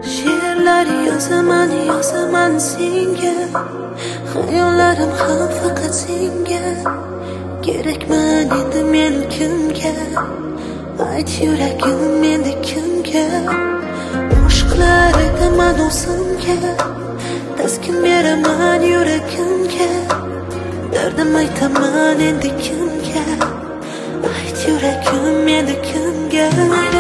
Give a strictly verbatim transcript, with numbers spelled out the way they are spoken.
She'rlar yozaman, yozaman senga, xayollarim ham faqat senga. Kerakman endi men kimga, ayt yuragim endi kimga. Qo'shiqlar aytaman o'zimga, taskin beraman yuragimga. Dardim aytaman endi kimga, ayt yuragim endi kimga.